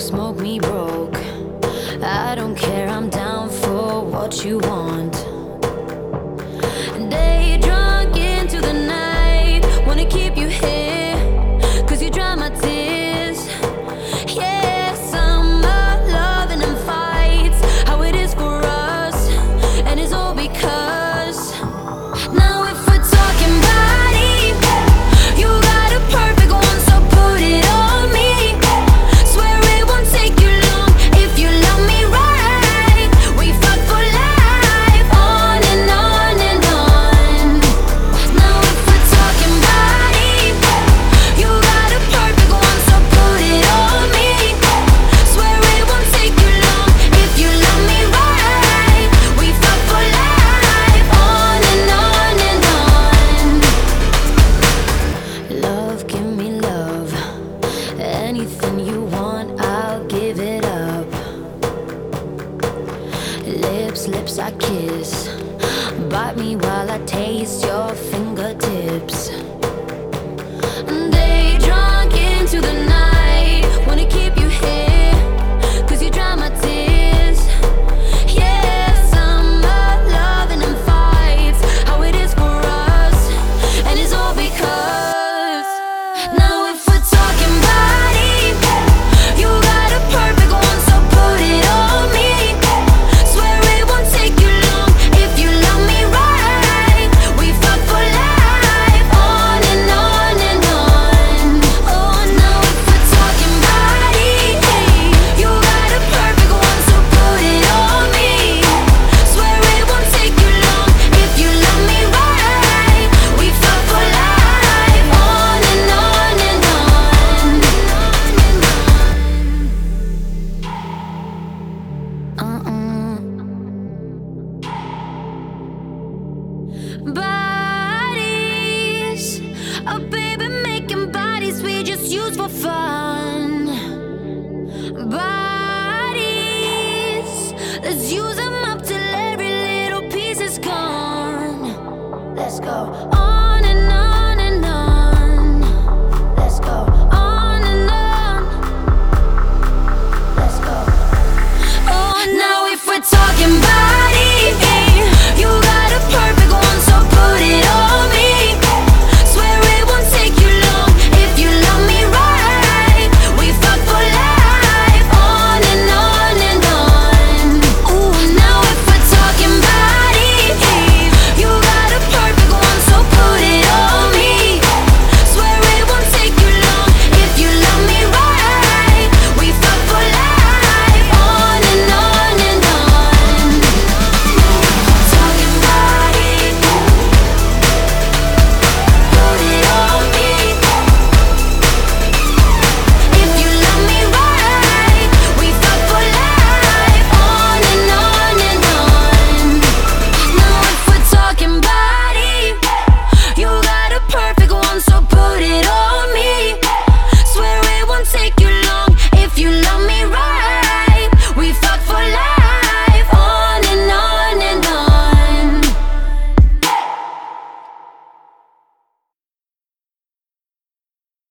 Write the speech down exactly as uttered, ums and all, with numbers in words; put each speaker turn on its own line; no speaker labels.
smoke me broke. I don't care, I'm down for what you want. Day drunk into the night, wanna keep you here, cause you dry my tears. Yeah, summer loving and fights, how it is for us, and it's all because now if we're talking body, you got a perfect one, so put it on me. Swear it won't take you long if you love me right. We fuck for life, on and on and on. Now if we're talking body, you got a perfect one, so put it on me. Swear it won't take you long if you love me right. We fuck for life, on and on and on. Love, give me love. Anything you want, I'll give it up. Lips, lips I kiss. Bite me while I taste your fingertips. Day drunk into the night, wanna keep you here, cause you dry my tears. Yeah, summer loving and fights, how it is for us, and it's all because now if we're talking body, you got a perfect one, so put it on me. Swear it won't take you long if you love me right. We fuck for life, on and on and on. Oh, now if we're talking body, you got a perfect one, so put it on me. Swear it won't take you long if you love me right. We fuck for life, on and on and on. Uh-uh. Bodies, oh baby, making bodies we just use for fun. Bodies, let's use them